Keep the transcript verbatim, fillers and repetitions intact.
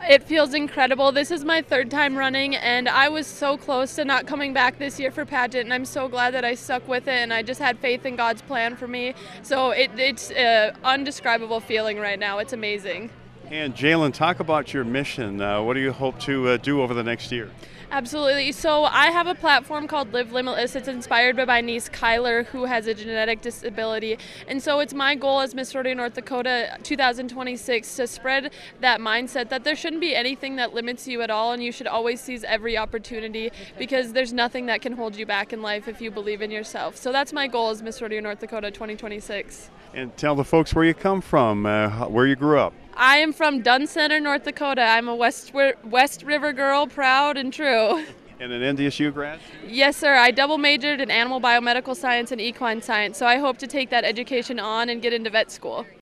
It feels incredible. This is my third time running, and I was so close to not coming back this year for pageant, and I'm so glad that I stuck with it, and I just had faith in God's plan for me. So it, it's an undescribable feeling right now. It's amazing. And Jalen, talk about your mission. Uh, what do you hope to uh, do over the next year? Absolutely. So I have a platform called Live Limitless. It's inspired by my niece Kyler, who has a genetic disability. And so it's my goal as Miss Rodeo North Dakota two thousand twenty-six to spread that mindset that there shouldn't be anything that limits you at all, and you should always seize every opportunity, because there's nothing that can hold you back in life if you believe in yourself. So that's my goal as Miss Rodeo North Dakota twenty twenty-six. And tell the folks where you come from, uh, where you grew up. I am from Dunn Center, North Dakota. I'm a West, West River girl, proud and true. And an N D S U grad? Yes, sir. I double majored in animal biomedical science and equine science, so I hope to take that education on and get into vet school.